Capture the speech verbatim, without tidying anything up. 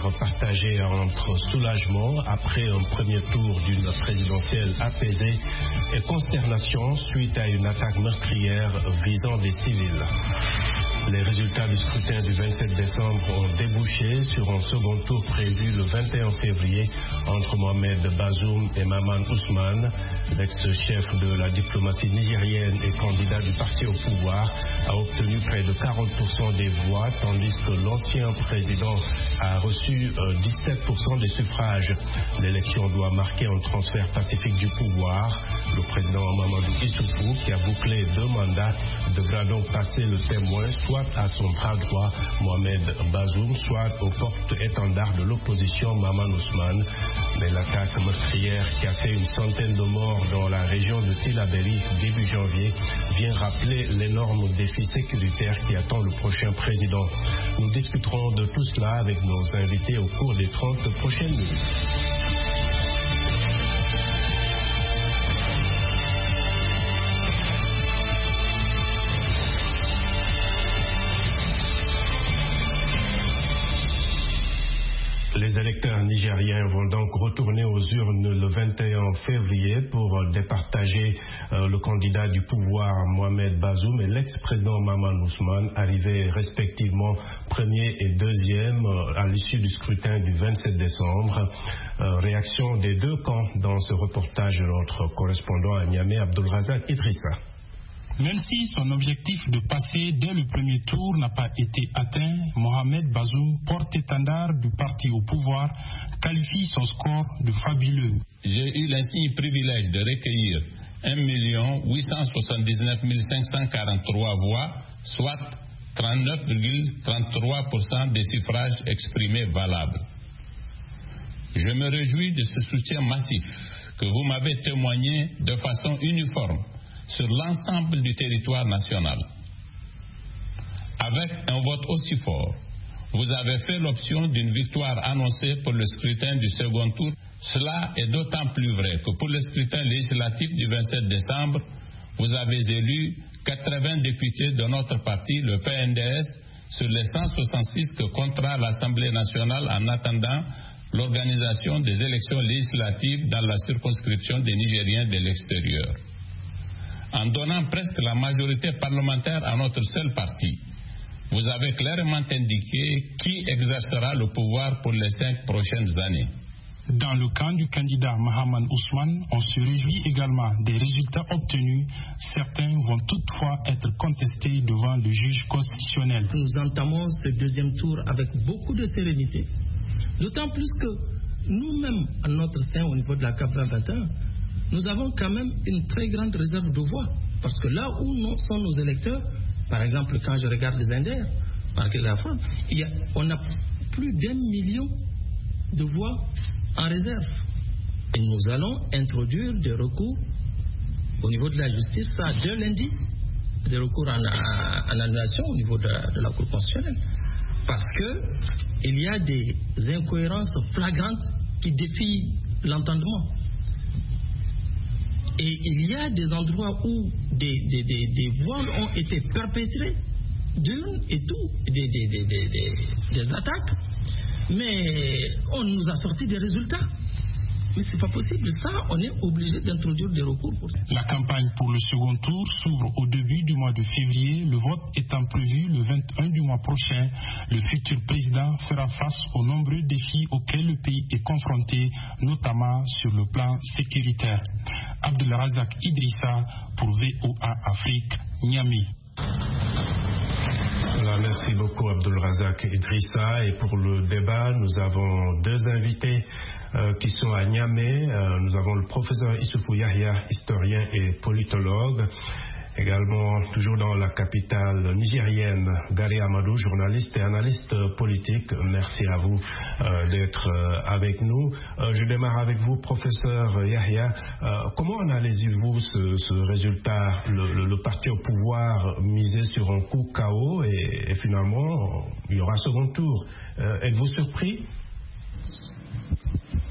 partagée entre soulagement après un premier tour d'une présidentielle apaisée et consternation suite à une attaque meurtrière visant des civils. Les résultats du scrutin du vingt-sept décembre ont débouché sur un second tour prévu le vingt et un février entre Mohamed Bazoum et Maman Ousmane. L'ex-chef de la diplomatie nigérienne et candidat du parti au pouvoir a obtenu près de quarante pour cent des voix, tandis que l'ancien président a reçu euh, dix-sept pour cent des suffrages. L'élection doit marquer un transfert pacifique du pouvoir. Le président Mamadou Issoufou, qui a bouclé deux mandats, devra donc passer le témoin soit à son bras droit, Mohamed Bazoum, soit au porte-étendard de l'opposition, Maman Ousmane. Mais l'attaque meurtrière qui a fait une centaine de morts dans la région de Tillabéri début janvier vient rappeler l'énorme défi sécuritaire qui attend le prochain président. Nous discuterons de tout cela avec nos invités au cours des trente prochaines minutes. Les électeurs nigériens vont donc retourner aux urnes le vingt et un février pour départager euh, le candidat du pouvoir Mohamed Bazoum et l'ex-président Maman Ousmane, arrivés respectivement premier et deuxième euh, à l'issue du scrutin du vingt-sept décembre. Euh, réaction des deux camps dans ce reportage de notre correspondant à Niamey, Abdulrazak Idrissa. Même si son objectif de passer dès le premier tour n'a pas été atteint, Mohamed Bazoum, porte-étendard du parti au pouvoir, qualifie son score de fabuleux. J'ai eu l'insigne privilège de recueillir un million huit cent soixante-dix-neuf mille cinq cent quarante-trois voix, soit trente-neuf virgule trente-trois pour cent des suffrages exprimés valables. Je me réjouis de ce soutien massif que vous m'avez témoigné de façon uniforme sur l'ensemble du territoire national. Avec un vote aussi fort, vous avez fait l'option d'une victoire annoncée pour le scrutin du second tour. Cela est d'autant plus vrai que pour le scrutin législatif du vingt-sept décembre, vous avez élu quatre-vingts députés de notre parti, le P N D S, sur les cent soixante-six que comptera l'Assemblée nationale en attendant l'organisation des élections législatives dans la circonscription des Nigériens de l'extérieur. En donnant presque la majorité parlementaire à notre seul parti, vous avez clairement indiqué qui exercera le pouvoir pour les cinq prochaines années. Dans le camp du candidat Mahaman Ousmane, on se réjouit également des résultats obtenus. Certains vont toutefois être contestés devant le juge constitutionnel. Nous entamons ce deuxième tour avec beaucoup de sérénité, d'autant plus que nous-mêmes, à notre sein, au niveau de la C A P vingt vingt et un, nous avons quand même une très grande réserve de voix. Parce que là où nous sont nos électeurs, par exemple, quand je regarde les Indiens, la fois, il y a, on a plus d'un million de voix en réserve. Et nous allons introduire des recours au niveau de la justice, ça, dès lundi, des recours en, en annulation au niveau de, de la Cour constitutionnelle. Parce qu'il y a des incohérences flagrantes qui défient l'entendement. Et il y a des endroits où des, des, des, des vols ont été perpétrés, d'urnes et tout, des, des, des, des, des, des attaques, mais on nous a sorti des résultats. Mais c'est pas possible. Ça, on est obligé d'introduire des recours pour ça. La campagne pour le second tour s'ouvre au début du mois de février. Le vote étant prévu le vingt et un du mois prochain, le futur président fera face aux nombreux défis auxquels le pays est confronté, notamment sur le plan sécuritaire. Abdulrazak Idrissa pour V O A Afrique, Niamey. Voilà, merci beaucoup Abdulrazak Idrissa. Et pour le débat, nous avons deux invités euh, qui sont à Niamey. Euh, nous avons le professeur Issoufou Yahya, historien et politologue. Également, toujours dans la capitale nigérienne, Gary Amadou, journaliste et analyste politique. Merci à vous euh, d'être euh, avec nous. Euh, je démarre avec vous, professeur Yahya. Euh, comment analysez-vous ce, ce résultat, le, le, le parti au pouvoir misé sur un coup K O et, et finalement, il y aura un second tour. Euh, êtes-vous surpris ?